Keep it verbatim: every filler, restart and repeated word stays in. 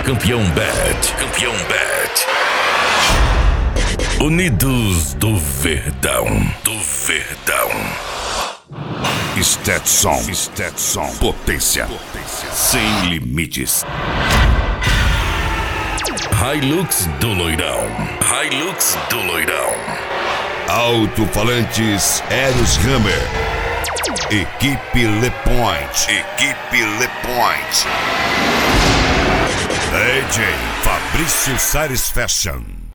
Campeão Bet. Campeão Bet. Unidos do Verdão. Do Verdão. Stetson. Stetson. Potência. Potência. Sem limites. Hilux do Loirão. Hilux do Loirão. Alto-falantes Eros Hammer. Equipe Le Point. Equipe Le Point. D J Fabrício Sares Fashion.